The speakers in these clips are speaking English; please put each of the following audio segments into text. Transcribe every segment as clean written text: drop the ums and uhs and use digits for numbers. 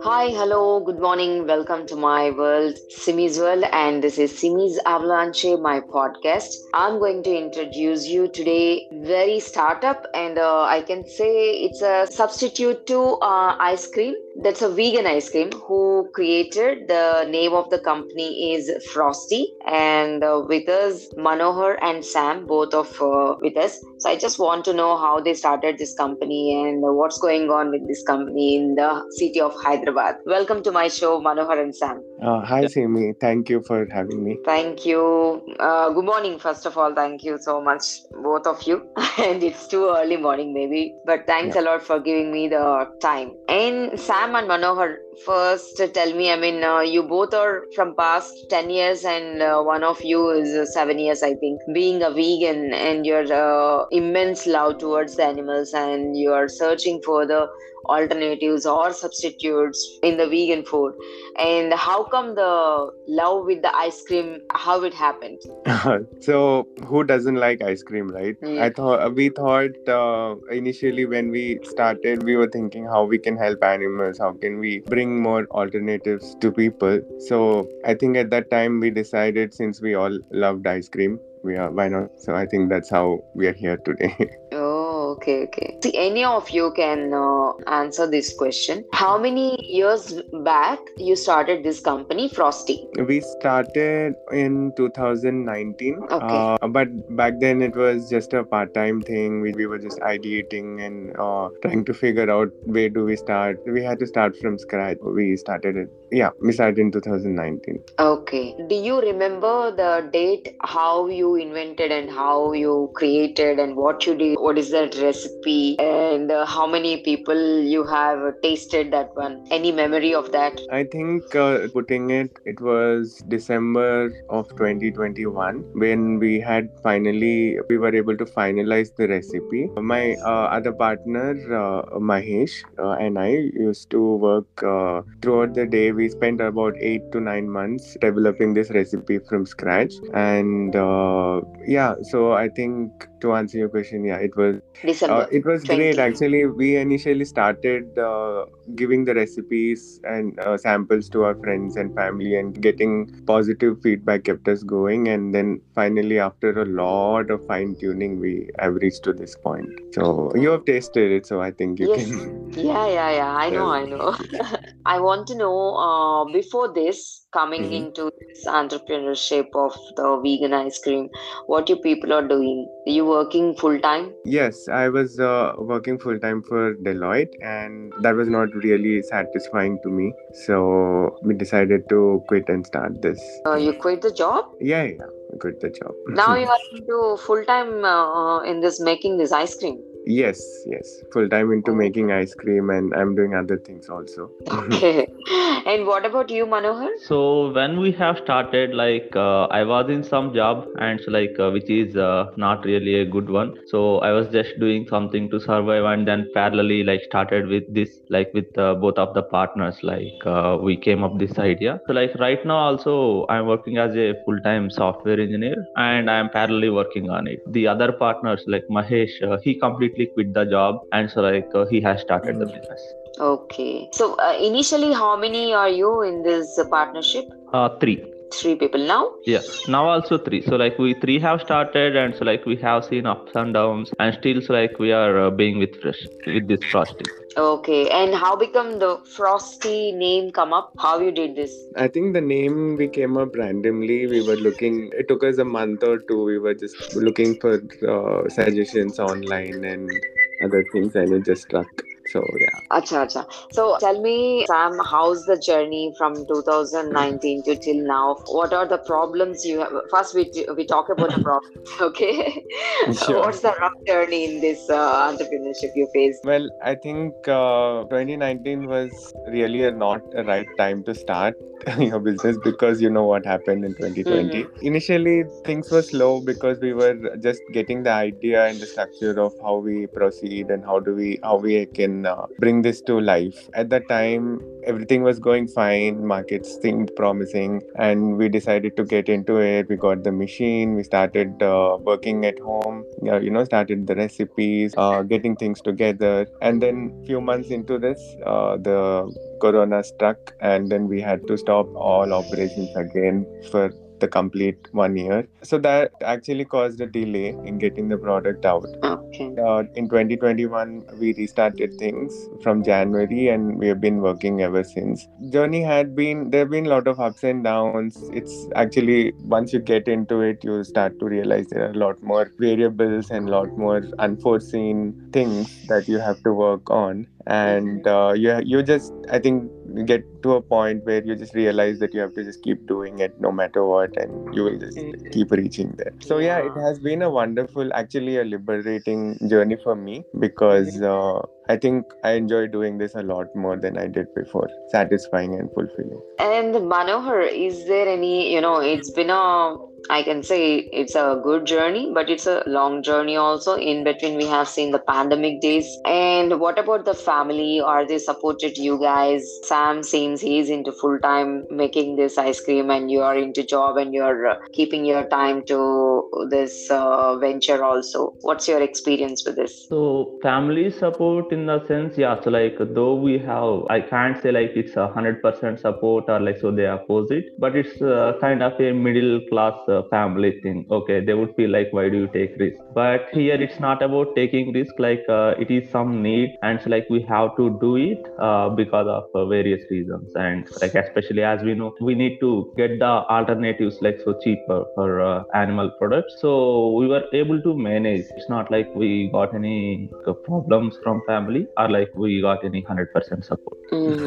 Hi, hello, good morning. Welcome to my world, Simi's World, and this is Simi's Avalanche, my podcast. I'm going to introduce you today very startup, and I can say it's a substitute to ice cream. That's a vegan ice cream. Who created the name of the company is Frosty, and with us Manohar and Sam, both of with us. So I just want to know how they started this company and what's going on with this company in the city of Hyderabad. Welcome to my show, Manohar and Sam. Hi, Simi. Thank you for having me. Thank you. Good morning, first of all. Thank you so much, both of you. And it's too early morning, maybe, but thanks Yeah. a lot for giving me the time. And Sam and Manohar, first tell me, you both are from past 10 years, and one of you is 7 years, I think, being a vegan, and your immense love towards the animals, and you are searching for the alternatives or substitutes in the vegan food. And how come the love with the ice cream, how it happened? So, who doesn't like ice cream, right? Yeah. We thought initially when we started, we were thinking how we can help animals, how can we bring more alternatives to people. So, I think at that time we decided since we all loved ice cream, why not? So, I think that's how we are here today. Oh, okay, okay. See, any of you can answer this question. How many years back you started this company, Frosty? We started in 2019, Okay. but back then it was just a part-time thing. We were just ideating and trying to figure out where do we start. We had to start from scratch. We started in 2019. Okay. Do you remember the date, how you invented and how you created and what you did? What is that recipe? And how many people you have tasted that one? Any memory of that? I think putting it was December of 2021 when we were able to finalize the recipe. My other partner, Mahesh, and I used to work throughout the day. We spent about 8 to 9 months developing this recipe from scratch. And so I think to answer your question, December it was great 20. actually. We initially started giving the recipes and samples to our friends and family, and getting positive feedback kept us going. And then finally, after a lot of fine tuning, we have reached to this point. So you have tasted it, so I think you Yes. can Yeah. I know, tell. I know. I want to know, before this, coming Mhm. into this entrepreneurship of the vegan ice cream, what you people are doing? Are you working full time? Yes, I was working full time for Deloitte, and that was not really satisfying to me. So we decided to quit and start this You thing. quit the job? Yeah, I quit the job. Now you are into full time in this making this ice cream. Yes, full time into Oh, making ice cream, and I'm doing other things also. okay. And what about you, Manohar? So when we have started, I was in some job, and so which is not really a good one. So I was just doing something to survive, and then parallelly started with this, with both of the partners. We came up this idea. So right now also I'm working as a full time software engineer, and I'm parallelly working on it. The other partners like Mahesh, he completely quit the job, and so he has started the business. Okay. So initially, how many are you in this partnership? Three. Three people now. Yeah, now also three. So we three have started, and so we have seen ups and downs, and still we are being with this frosty. Okay. And how become the Frosty name come up? How you did this? I think the name we came up randomly. We were looking. It took us a month or two. We were just looking for suggestions online and other things, and it just struck. So yeah. Acha, acha. So tell me, Sam, how's the journey from 2019 to till now? What are the problems you have? First, we talk about the problems, okay? Sure. What's the rough journey in this entrepreneurship you faced? Well, I think 2019 was really not a right time to start your business, because you know what happened in 2020. Mm-hmm. Initially, things were slow because we were just getting the idea and the structure of how we proceed and how we can bring this to life. At that time, everything was going fine. Markets seemed promising, and we decided to get into it. We got the machine. We started working at home. Started the recipes, getting things together, and then few months into this, the Corona struck, and then we had to stop all operations again for the complete 1 year. So that actually caused a delay in getting the product out. Okay. In 2021, we restarted things from January, and we have been working ever since. Journey there have been a lot of ups and downs. It's actually, once you get into it, you start to realize there are a lot more variables and a lot more unforeseen things that you have to work on. And you just, I think, get to a point where you just realize that you have to just keep doing it no matter what, and you will just keep reaching there. So yeah, it has been a wonderful, actually a liberating journey for me, because I think I enjoy doing this a lot more than I did before. Satisfying and fulfilling. And Manohar, is there any, it's been I can say it's a good journey, but it's a long journey also. In between, we have seen the pandemic days. And what about the family? Are they supported you guys? Sam seems he's into full time making this ice cream, and you are into job, and you're keeping your time to this venture also. What's your experience with this? So family support in the sense, yeah. So like though we have, I can't say like it's 100% support or like so they oppose it, but it's kind of a middle class family thing. Okay, they would feel like why do you take risk? But here it's not about taking risk. Like it is some need, and so like we have to do it because of various reasons, and like especially as we know, we need to get the alternatives like so cheaper for animal products. So we were able to manage. It's not like we got any problems from family or like we got any 100% support.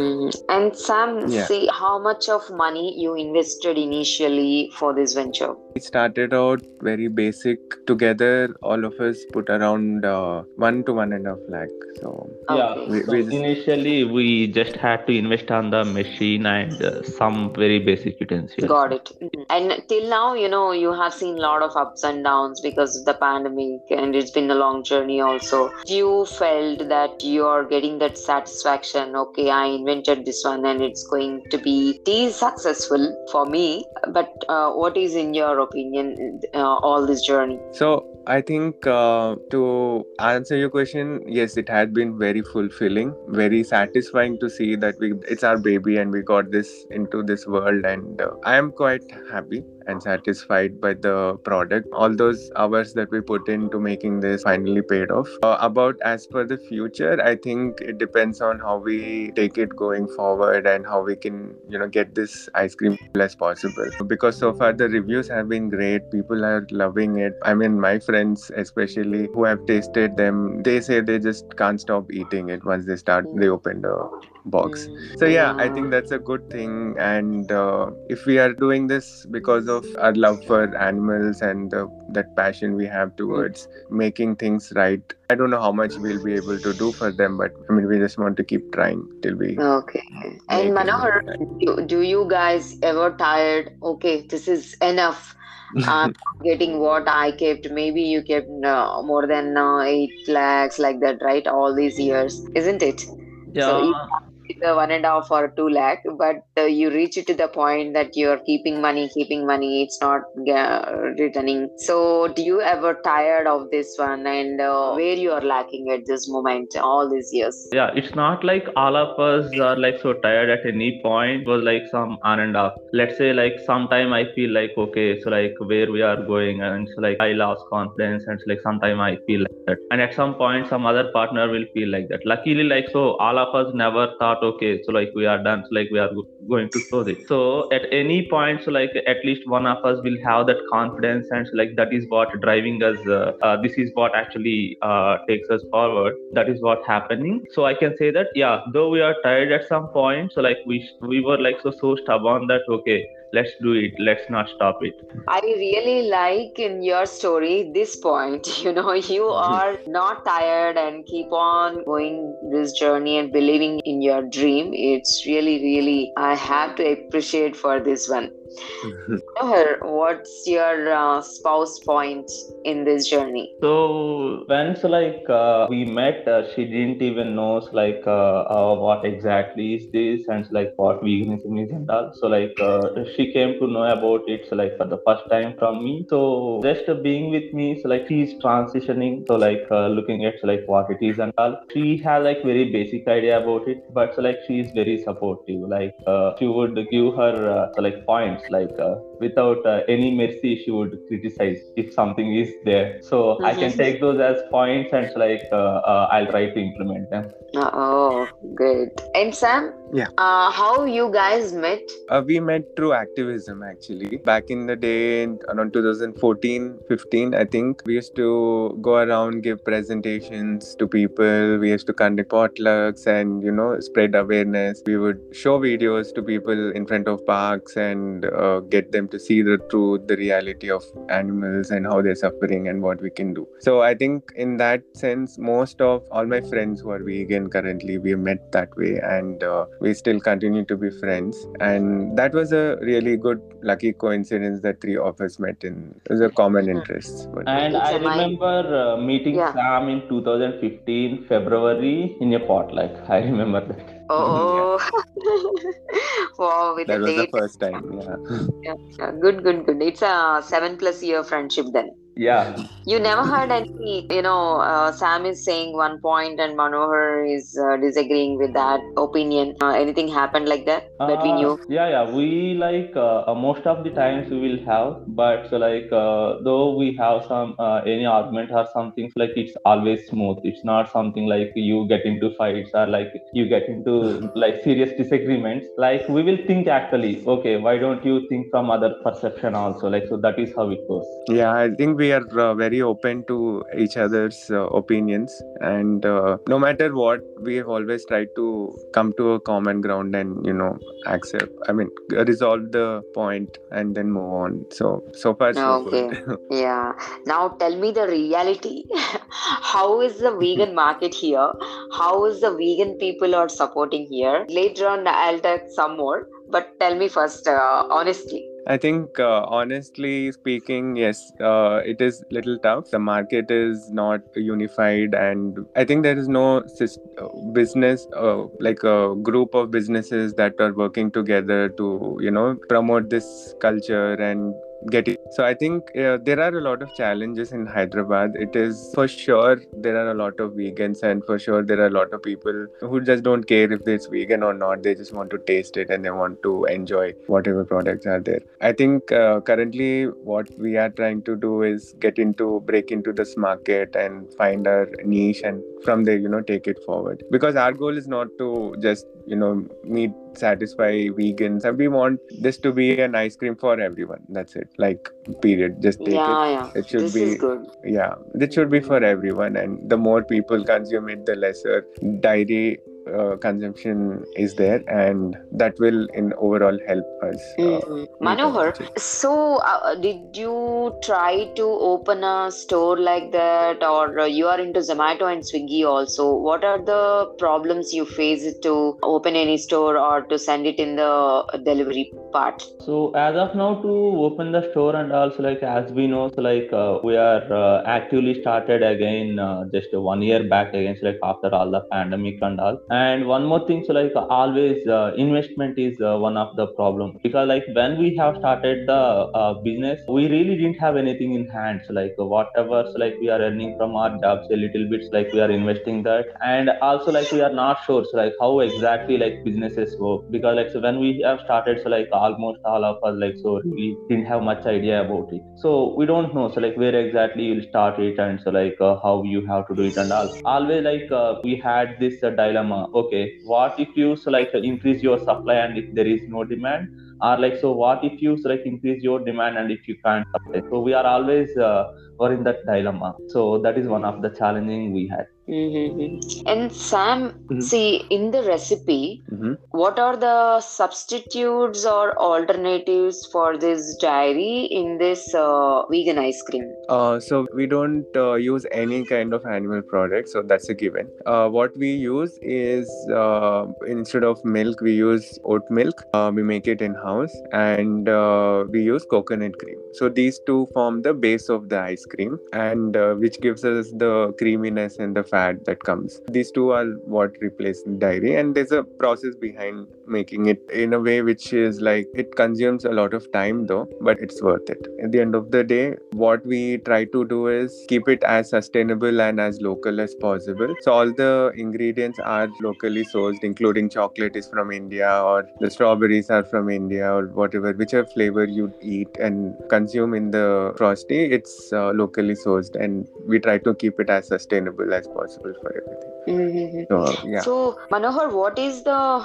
And Sam, Yeah. see how much of money you invested initially for this venture? We started out very basic. Together, all of us put around 1 to 1.5 lakh. So Yeah, Okay. so we just initially we just had to invest on the machine and some very basic utensils. Got it. And till now, you have seen a lot of ups and downs because of the pandemic, and it's been a long journey also. You felt that you're getting that satisfaction, okay, I invented this one and it's going to be successful for me. But what is, in your opinion, all this journey? So I think to answer your question, yes, it had been very fulfilling, very satisfying to see that it's our baby and we got this into this world, and I am quite happy and satisfied by the product. All those hours that we put into making this finally paid off. About as per the future, I think it depends on how we take it going forward and how we can, get this ice cream as possible. Because so far the reviews have been great. People are loving it. I mean, my friends especially who have tasted them, they say they just can't stop eating it once they open the box. So yeah, I think that's a good thing. And if we are doing this because of our love for animals and that passion we have towards making things right, I don't know how much we'll be able to do for them, but I mean, we just want to keep trying till we Okay. And Manohar, do you guys ever tired? Okay, this is enough. I'm getting what I kept. Maybe you kept more than 8 lakhs, like that, right? All these years, isn't it? So you Yeah, keep the 1.5 or 2 lakh, but you reach it to the point that you're keeping money. It's not returning. So do you ever tired of this one, and where you are lacking at this moment, all these years? yeah, it's not like all of us are like so tired at any point. It was like some on and off. Let's say like sometime I feel like okay, so like where we are going, and so like I lost confidence, and so like sometime I feel like that, and at some point some other partner will feel like that. Luckily, like so all of us never thought okay, so like we are done, so like we are going to close it. So at any point, so like at least one of us will have that confidence, and so like that is what driving us. This is what actually takes us forward. That is what happening. So I can say that yeah, though we are tired at some point, so like we were like so stubborn that okay, let's do it, let's not stop it. I really like in your story this point. You are not tired and keep on going this journey and believing in your dream. It's really, really, I have to appreciate for this one. What's your spouse point in this journey? So when we met, she didn't even knows what exactly is this and like what veganism is and all. So she came to know about it for the first time from me. So just being with me, so like she's transitioning. So looking at what it is and all. She has like very basic idea about it, but she is very supportive. She would give her points without any mercy. She would criticize if something is there. So I can take those as points and I'll try to implement them. Oh, good. And Sam, Yeah. How you guys met? We met through activism actually. Back in the day, around 2014-15, I think, we used to go around, give presentations to people. We used to conduct potlucks and, spread awareness. We would show videos to people in front of parks and get them to see the truth, the reality of animals and how they're suffering and what we can do. So I think in that sense, most of all my friends who are vegan currently, we met that way, and we still continue to be friends. And that was a really good, lucky coincidence that three of us met in. It was a common interest. And I remember meeting Sam in 2015 February in a potluck. I remember that. Oh, wow! With that the was date. The first time. Yeah. Good. It's a 7+ year friendship then. Yeah. You never heard any, Sam is saying one point and Manohar is disagreeing with that opinion. Anything happened like that between you? Yeah. We most of the times we will have, but though we have some any argument or something, it's always smooth. It's not something like you get into fights or you get into serious disagreements. We will think actually, okay, why don't you think from other perception also? So that is how it goes. Yeah, I think we are very open to each other's opinions, and no matter what, we have always tried to come to a common ground and accept. I mean, resolve the point and then move on. So far so good. Yeah. Now tell me the reality. How is the vegan market here? How is the vegan people are supporting here? Later on, I'll talk some more. But tell me first, honestly. I think, honestly speaking, yes, it is little tough. The market is not unified, and I think there is no business, like a group of businesses that are working together to, promote this culture and get it. So I think there are a lot of challenges in Hyderabad. It is for sure there are a lot of vegans, and for sure there are a lot of people who just don't care if it's vegan or not. They just want to taste it and they want to enjoy whatever products are there. I think currently what we are trying to do is break into this market and find our niche, and from there take it forward, because our goal is not to just satisfy vegans, and we want this to be an ice cream for everyone. That's it, period. Just take it. It should be good. Yeah, it should be for everyone, and the more people consume it, the lesser dairy consumption is there, and that will in overall help us. Manohar, so did you try to open a store like that, or you are into Zomato and Swiggy also? What are the problems you face to open any store or to send it in the delivery part? So as of now, to open the store and also as we know, we are actively started again just 1 year back again, after all the pandemic and all. And one more thing, always investment is one of the problem, because when we have started the business, we really didn't have anything in hand. So whatever we are earning from our jobs, a little bit we are investing that, and also we are not sure how exactly businesses work, because when we have started, almost all of us so really didn't have much idea about it. So we don't know where exactly you'll start it, and how you have to do it and all. Always we had this dilemma. Okay, what if you increase your supply and if there is no demand, or so what if you increase your demand and if you can't supply? So we are always were in that dilemma. So that is one of the challenging we had. And Sam, Mhm. see, in the recipe, Mhm. what are the substitutes or alternatives for this dairy in this vegan ice cream? So we don't use any kind of animal product, so that's a given. What we use is instead of milk, we use oat milk. We make it in house, and we use coconut cream. So these two form the base of the ice cream, and which gives us the creaminess and the fat that comes. These two are what replace dairy, and there's a process behind making it in a way which is like it consumes a lot of time though, but it's worth it. At the end of the day, what we try to do is keep it as sustainable and as local as possible. So all the ingredients are locally sourced, including chocolate is from India, or the strawberries are from India, or whatever, whichever flavor you eat and consume in the frosty, it's locally sourced, and we try to keep it as sustainable as possible for everything. So yeah. So, Manohar, what is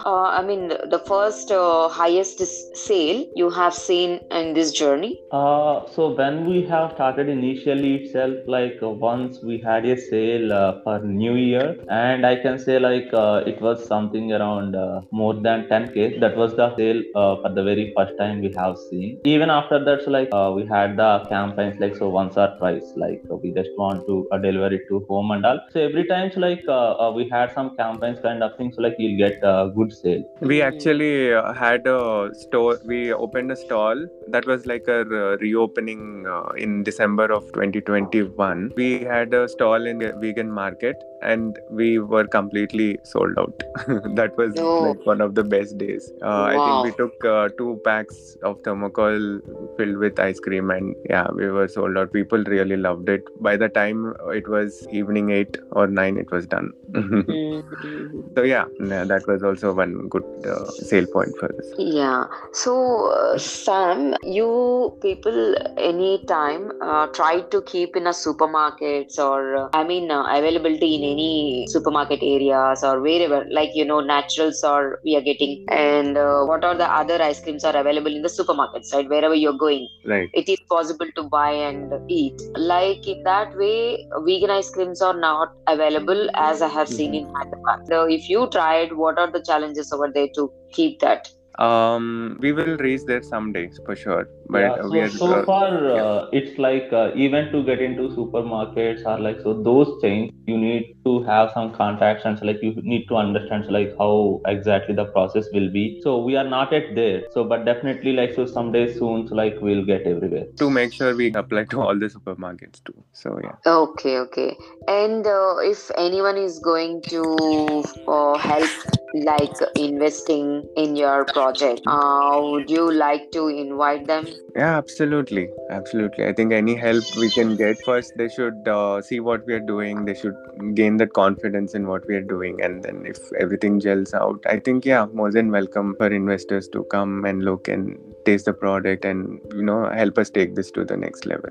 the first highest sale you have seen in this journey? So when we have started initially itself, like once we had a sale for New Year, and I can say like it was something around more than 10K. That was the sale for the very first time we have seen. Even after that, so like we had the campaigns like so once or twice, like we just want to deliver it to home and all. So every time, so like we had some campaigns kind of things, so like you'll get a good sale. We actually had a store. We opened a stall that was like a reopening in December of 2021. We had a stall in a vegan market, and we were completely sold out. That was Oh, like one of the best days. I think we wow. took 2 packs of thermocol filled with ice cream, and yeah, we were sold out. People really loved it. By the time it was evening 8 or 9, it was done. So yeah, that was also one good sale point for us. Yeah. So, Sam, you people anytime try to keep in a supermarkets or availability in any supermarket areas or wherever, like naturals or we are getting, and what are the other ice creams are available in the supermarkets, right? Wherever you're going, Right. it is possible to buy and eat. Like in that way, vegan ice creams are not available as I have seen in Hyderabad. So, if you tried, what are the challenges over there to keep that? We will reach there someday for sure, but Yeah, we so are so far yeah. it's like even to get into supermarkets or like so those chains you need to have some contacts and so like you need to understand so like how exactly the process will be. So we are not yet there. So but definitely like so someday soon so like we'll get everywhere. To make sure we apply to all the supermarkets too. So yeah. Okay, okay. And if anyone is going to help, like investing in your project, would you like to invite them? Yeah, absolutely. Absolutely. I think any help we can get, first they should see what we are doing. They should gain that confidence in what we are doing. And then if everything gels out, I think, yeah, more than welcome for investors to come and look and taste the product and, help us take this to the next level.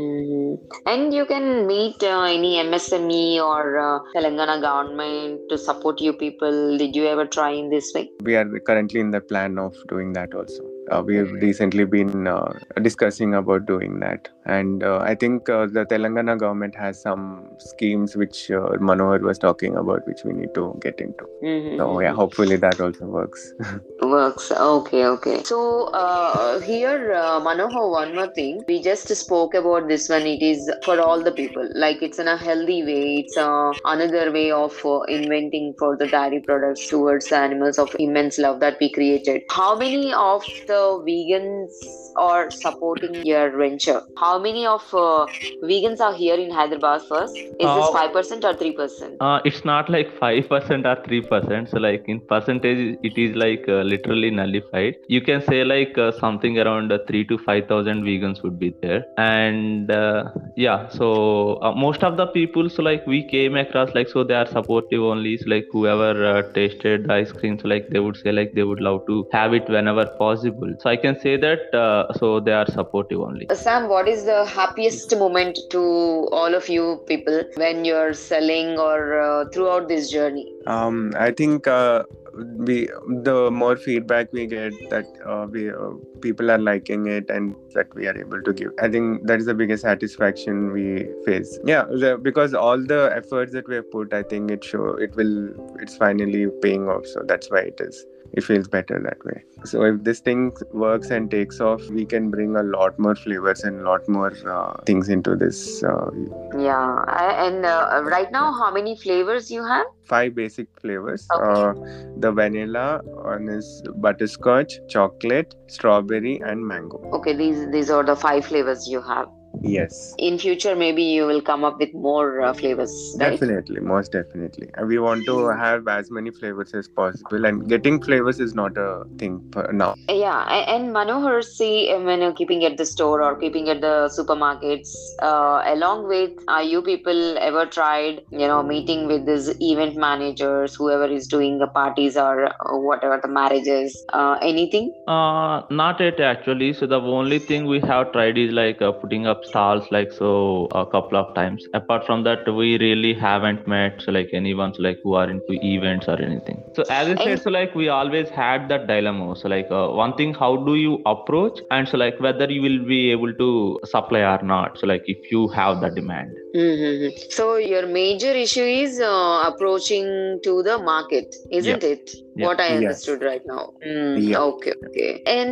And you can meet any MSME or Telangana government to support you people. Did you ever try in this way? We are currently in the plan of doing that also. We have recently been discussing about doing that, and I think the Telangana government has some schemes which Manohar was talking about, which we need to get into. So yeah, hopefully that also works. Works. Okay, okay. So here, Manohar, one more thing. We just spoke about this one. It is for all the people. Like it's in a healthy way. It's another way of inventing for the dairy products towards the animals of immense love that we created. How many of the vegans are supporting your venture? How many of vegans are here in Hyderabad first? Is this 5% or 3%? It's not like 5% or 3%. So like in percentage, it is like literally nullified. You can say like something around 3 to 5,000 vegans would be there. And yeah, so most of the people, so like we came across like, so they are supportive only. So like whoever tasted the ice cream, so like they would say like they would love to have it whenever possible. people. So I can say that so they are supportive only. Sam, what is the happiest moment to all of you people when you're selling or throughout this journey? I think we the more feedback we get that we people are liking it and that we are able to give. I think that is the biggest satisfaction we face. Yeah, because all the efforts that we have put, I think it's finally paying off. So that's why it feels better that way. So if this thing works and takes off, we can bring a lot more flavors and a lot more things into this. And right now, how many flavors you have? 5 basic flavors. Okay. The vanilla one is butterscotch, chocolate, strawberry, and mango. Okay, these are the 5 flavors you have. Yes. In future, maybe you will come up with more flavors, right? Definitely, most definitely. And we want to have as many flavors as possible, and getting flavors is not a thing for now. Yeah, and Manohar, see, when you're keeping at the store or keeping at the supermarkets, along with, are you people ever tried, meeting with these event managers, whoever is doing the parties or whatever the marriages, anything? Not yet actually. So the only thing we have tried is like putting up stalls, like so a couple of times. Apart from that, we really haven't met so like anyone so like who are into events or anything. So as I said, so like we always had that dilemma. So like one thing, how do you approach, and so like whether you will be able to supply or not. So like if you have the demand. Mm-hmm. So your major issue is approaching to the market, isn't it? Yeah. What I Yes. understood right now. Yeah. Okay. And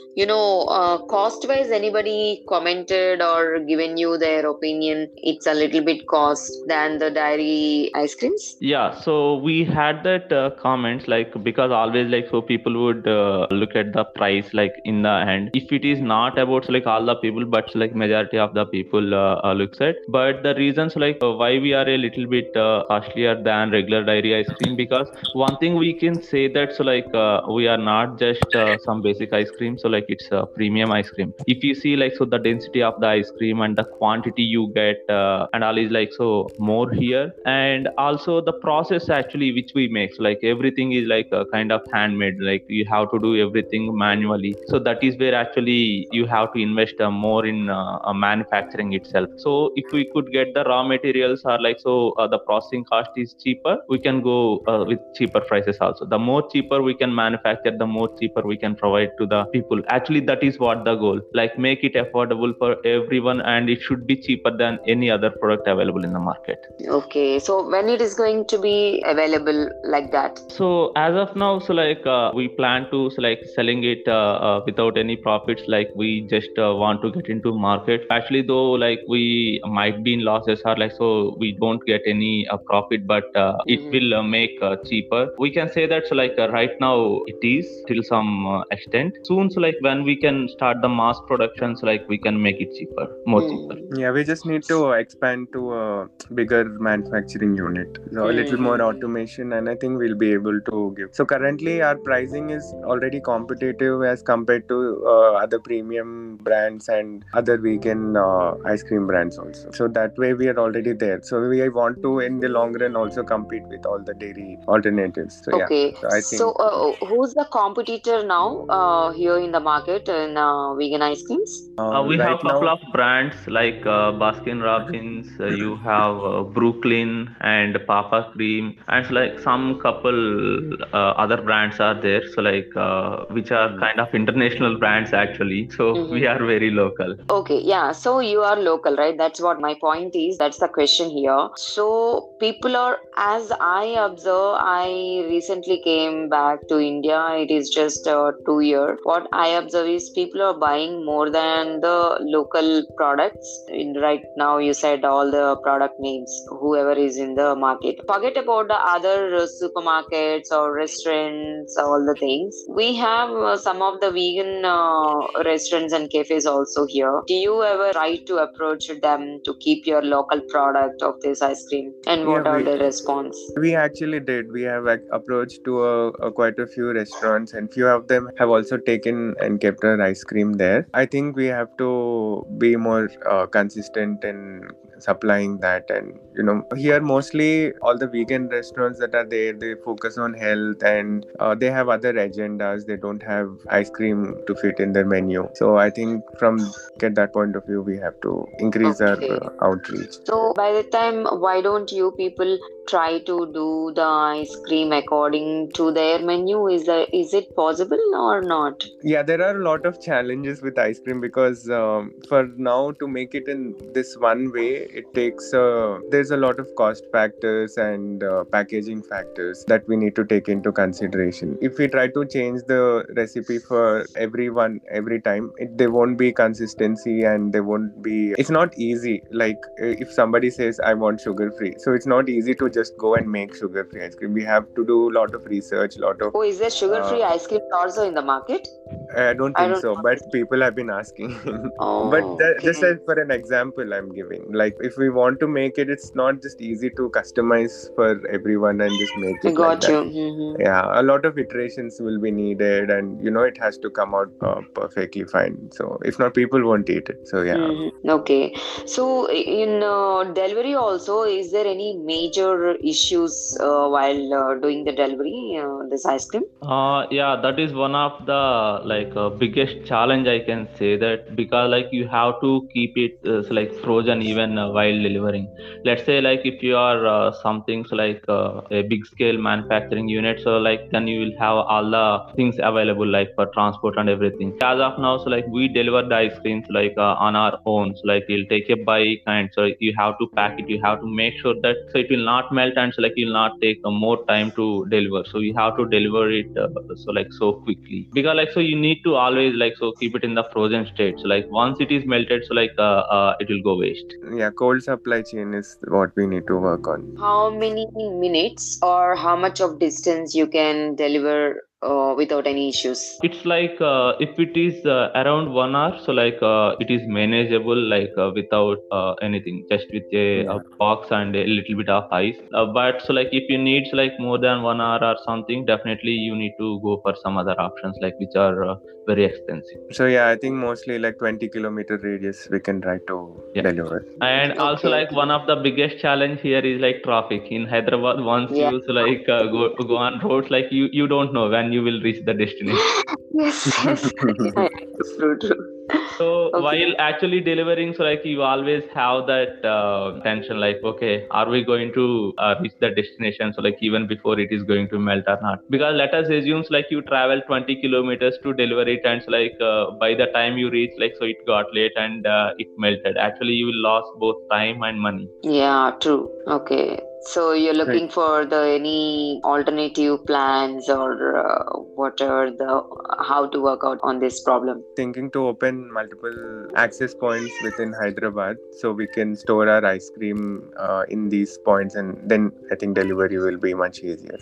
cost-wise, anybody commented or given you their opinion? It's a little bit cost than the dairy ice creams. Yeah, so we had that comments like, because always like so people would look at the price like in the end. If it is not about so, like all the people, but so, like majority of the people looks at. But the reasons like why we are a little bit costlier than regular dairy ice cream, because one thing we can say that so like we are not just some basic ice cream. So like it's a premium ice cream. If you see like so the density of the ice cream and the quantity you get and all is like so more here, and also the process actually which we make, so like everything is like a kind of handmade, like you have to do everything manually. So that is where actually you have to invest more in manufacturing itself. So if we could get the raw materials or like so the processing cost is cheaper, we can go with cheaper prices also. The more cheaper we can manufacture, the more cheaper we can provide to the people. Actually that is what the goal, like make it affordable for everyone, and it should be cheaper than any other product available in the market. Okay, so when it is going to be available like that? So as of now, so like we plan to so like selling it without any profits. Like we just want to get into market. Actually, though, like we might be in losses or like so we don't get any profit, but it will make cheaper. We can say that so like right now it is till some extent. Soon, so like when we can start the mass production, so like we can make it cheaper, more cheaper. Yeah, we just need to expand to a bigger manufacturing unit, so a little more automation, and I think we'll be able to give. So currently our pricing is already competitive as compared to other premium brands and other vegan ice cream brands also. So that way we are already there. So we want to in the long run also compete with all the dairy alternatives. So okay. Yeah, so I think. So who's the competitor now here in the market in vegan ice creams? We Right have a couple now, of brands like Baskin Robbins, you have Brooklyn and Papa Cream, and so like some couple other brands are there. So like which are kind of international brands actually. So we are very local. Okay, yeah. So you are local, right? That's what my point is. That's the question here. So people are, as I observe, I recently came back to India. It is just 2 years. What I observe is people are buying more than the local products. Right now, you said all the product names, whoever is in the market. Forget about the other supermarkets or restaurants, all the things. We have some of the vegan restaurants and cafes also here. Do you ever try to approach them to keep your local product of this ice cream? And what are the response? We actually did. We have approached to quite a few restaurants, and few of them have also taken and kept our ice cream there. I think we have to be more consistent and supplying that. And here mostly all the vegan restaurants that are there, they focus on health, and they have other agendas. They don't have ice cream to fit in their menu. So I think from at that point of view, we have to increase our Okay. outreach. So by the time, why don't you people try to do the ice cream according to their menu? Is it possible or not? Yeah, there are a lot of challenges with ice cream because for now to make it in this one way, it takes there's a lot of cost factors and packaging factors that we need to take into consideration. If we try to change the recipe for everyone every time, there won't be consistency, and there won't be. It's not easy. Like if somebody says I want sugar free, so it's not easy to just go and make sugar free ice cream. We have to do a lot of research, lot of. Oh, is there sugar-free ice cream also in the market? I don't I think don't so, know. but people have been asking. Oh, But just okay. as for an example, I'm giving. Like, if we want to make it, it's not just easy to customize for everyone and just make I it like got you. that. Yeah, a lot of iterations will be needed, and it has to come out perfectly fine. So, if not, people won't eat it. So, yeah. Okay. So in delivery also, is there any major issues while doing the delivery, this ice cream? Yeah, that is one of the biggest challenge I can say, that because like you have to keep it frozen even while delivering. Let's say like if you are something a big scale manufacturing unit, so like then you will have all the things available like for transport and everything. As of now, so like we deliver the ice creams on our own. So like you'll take a bike, and so you have to pack it. You have to make sure that so it will not melt, and so like you'll not take more time to deliver. So you have to deliver it so quickly, because like so you need to always keep it in the frozen state. So like once it is melted, so it will go waste. Yeah, cold supply chain is what we need to work on. How many minutes or how much of distance you can deliver without any issues? It's like if it is around 1 hour, so it is manageable without anything, just with a Yeah. box and a little bit of ice. But so like if you need more than 1 hour or something, definitely you need to go for some other options like which are very expensive. So, yeah, I think mostly like 20-kilometer radius we can try to Yeah. deliver. And also Okay. like one of the biggest challenge here is like traffic in Hyderabad. Once Yeah. you go on roads, like you don't know when you will reach the destination. Yes, yes. Yeah, it's true, true. So Okay. while actually delivering, so like you always have that tension, like okay, are we going to reach the destination? So like even before it is going to melt or not? Because let us assume like you travel 20 kilometers to deliver it, and so by the time you reach, so it got late and it melted. Actually, you will lost both time and money. Yeah, true. Okay. So you're Right. looking for any alternative plans or what are how to work out on this problem? Thinking to open multiple access points within Hyderabad so we can store our ice cream in these points, and then I think delivery will be much easier.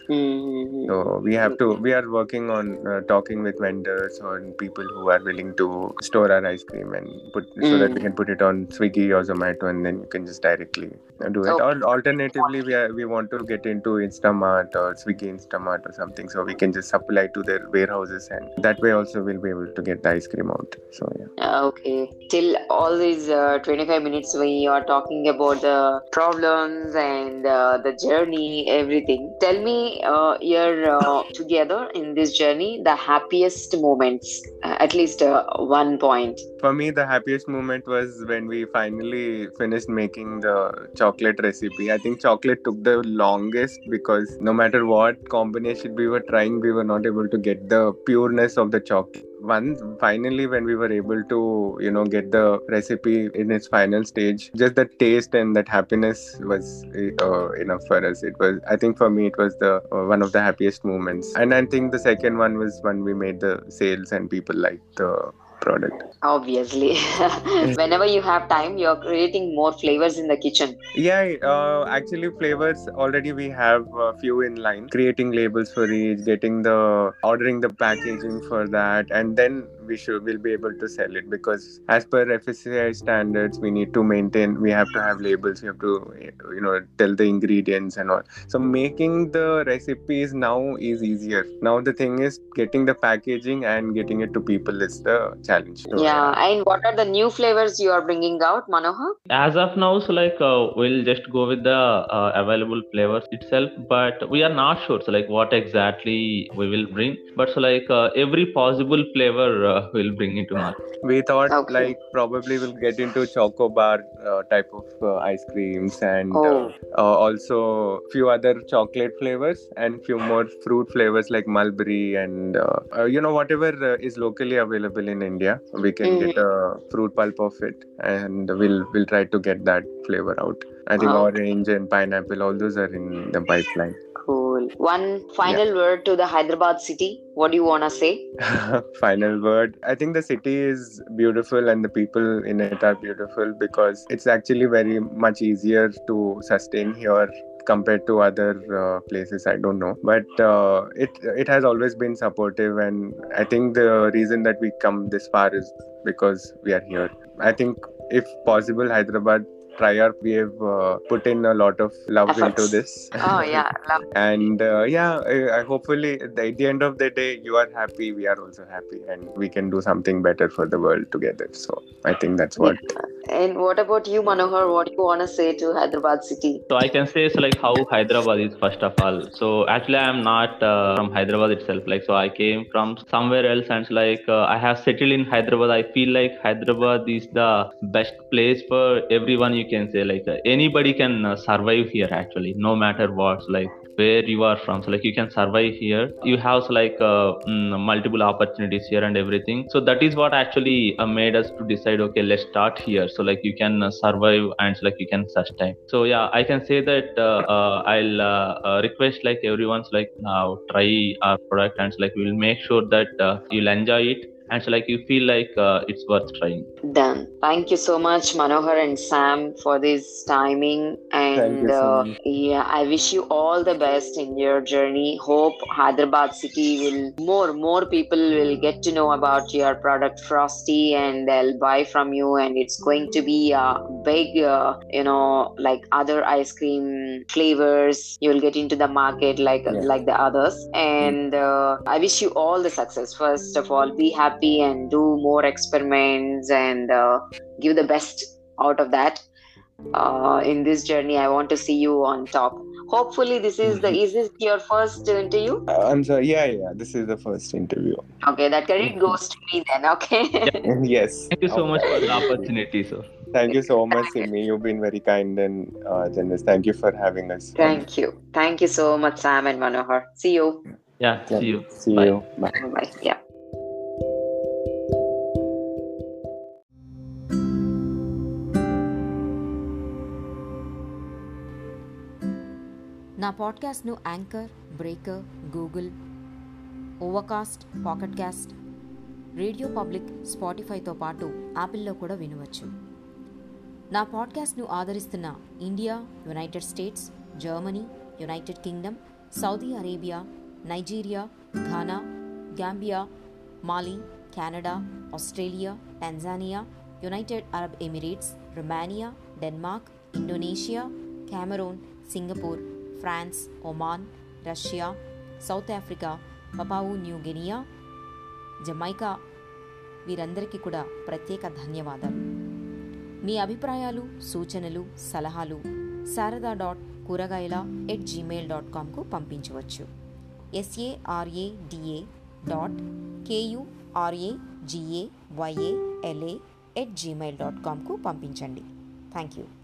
So we are working on talking with vendors or people who are willing to store our ice cream and so that we can put it on Swiggy or Zomato, and then you can just directly do it. Okay. Or alternatively, we want to get into Instamart or Swiggy Instamart or something, so we can just supply to their warehouses, and that way also we'll be able to get the ice cream out. So yeah. Okay. Till all these 25 minutes when you are talking about the problems and the journey, everything. Tell me, you're together in this journey, the happiest moments, at least one point. For me, the happiest moment was when we finally finished making the chocolate recipe. I think chocolate took the longest because no matter what combination we were trying, we were not able to get the pureness of the chocolate. Once finally when we were able to get the recipe in its final stage, just the taste and that happiness was enough for us. It was, I think for me, it was the one of the happiest moments. And I think the second one was when we made the sales and people liked the product. Obviously. Whenever you have time, you're creating more flavors in the kitchen. Yeah, actually flavors already we have a few in line, creating labels for each, ordering the packaging for that, and then we'll be able to sell it, because as per FSCI standards, we have to have labels, we have to tell the ingredients and all. So making the recipes now is easier. Now the thing is getting the packaging and getting it to people is the challenge. So, And what are the new flavors you are bringing out, Manohar? As of now, so we'll just go with the available flavors itself, but we are not sure what exactly we will bring. But every possible flavor we'll bring into market. We thought Okay. probably we'll get into choco bar type of ice creams, and Oh. also few other chocolate flavors and few more fruit flavors like mulberry and whatever is locally available in India. We can get a fruit pulp of it, and we'll try to get that flavor out. I think orange and pineapple, all those are in the pipeline. Cool. One final word to the Hyderabad city. What do you want to say? Final word. I think the city is beautiful and the people in it are beautiful, because it's actually very much easier to sustain here compared to other places. I don't know, but it has always been supportive, and I think the reason that we come this far is because we are here. I think if possible, Hyderabad, we have put in a lot of love Efforts into this. Love. And I hopefully at the end of the day, you are happy, we are also happy, and we can do something better for the world together. So I think that's what. And what about you, Manohar? What do you want to say to Hyderabad city? So I can say how Hyderabad is, first of all. So actually I am not from Hyderabad itself. So I came from somewhere else, and I have settled in Hyderabad. I feel like Hyderabad is the best place for everyone. You can say anybody can survive here actually, no matter what. Where you are from, so you can survive here. You have multiple opportunities here and everything. So that is what actually made us to decide, okay, let's start here. So you can survive and you can sustain. So yeah, I can say that I'll request everyone's now try our product, and we'll make sure that you'll enjoy it, and you feel it's worth trying. Done. Thank you so much, Manohar and Sam, for this timing. And Thank you so much. I wish you all the best in your journey. Hope Hyderabad city more people will get to know about your product Frosty, and they'll buy from you, and it's going to be a big like other ice cream flavors. You'll get into the market like the others. And I wish you all the success. First of all, be happy and do more experiments, and give the best out of that. In this journey, I want to see you on top. Hopefully is this your first interview? I'm sorry. Yeah. This is the first interview. Okay, that credit goes to me then. Okay. Yes. Thank you so much for the opportunity, sir. Thank you so much, Simi. You've been very kind and generous. Thank you for having us. Thank you so much, Sam and Manohar. See you. Yeah, see you. See Bye. you. Bye. Bye. Yeah. నా పాడ్కాస్ట్ను Anchor, Breaker, Google, Overcast, Pocket Cast, Radio Public, స్పాటిఫైతో పాటు యాపిల్లో కూడా వినవచ్చు. నా పాడ్కాస్ట్ను ఆదరిస్తున్న India, United States, Germany, United Kingdom, Saudi Arabia, Nigeria, Ghana, Gambia, Mali, Canada, Australia, Tanzania, United Arab Emirates, Romania, Denmark, Indonesia, Cameroon, Singapore, France, Oman, Russia, South Africa, Papua New Guinea, Jamaica, వీరందరికీ కూడా ప్రత్యేక ధన్యవాదాలు. మీ అభిప్రాయాలు, సూచనలు, సలహాలు sarada.kuragaila@gmail.comకు పంపించవచ్చు. sarada.kuragayala@gmail.comకు పంపించండి. Thank you.